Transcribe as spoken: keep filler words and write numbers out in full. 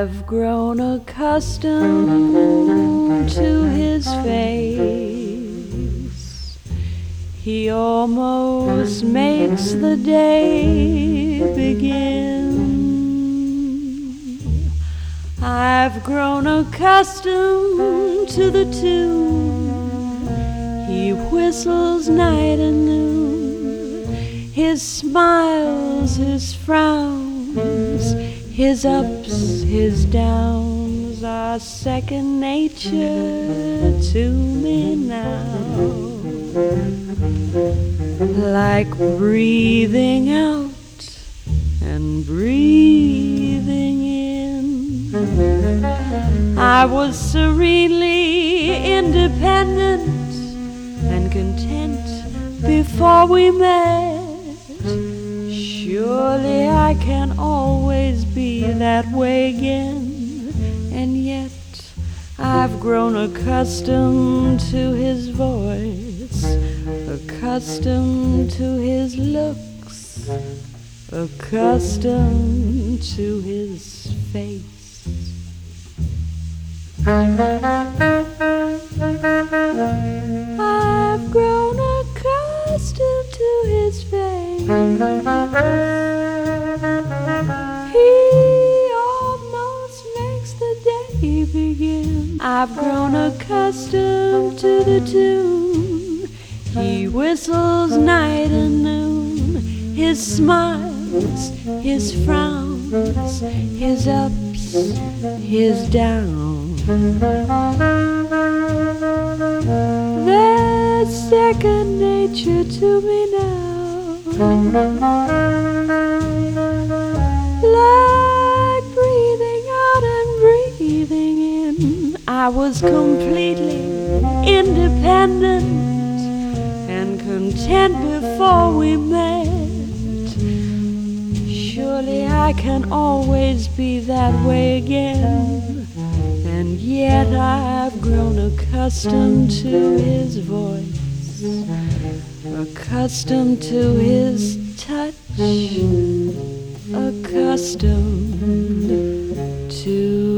I've grown accustomed to his face. He almost makes the day begin. I've grown accustomed to the tune he whistles night and noon. His smiles, his frowns, his ups, his downs are second nature to me now. Like breathing out and breathing in. I was serenely independent and content before we met. Surely I can always be that way again. And yet I've grown accustomed to his voice, accustomed to his looks, accustomed to his face. I've grown accustomed to his face. He almost makes the day begin. I've grown accustomed to the tune he whistles night and noon. His smiles, his frowns, his ups, his downs, they're second nature to me now. Like breathing out and breathing in. I was completely independent and content before we met. Surely I can always be that way again. And yet I've grown accustomed to his voice, accustomed to his touch, accustomed to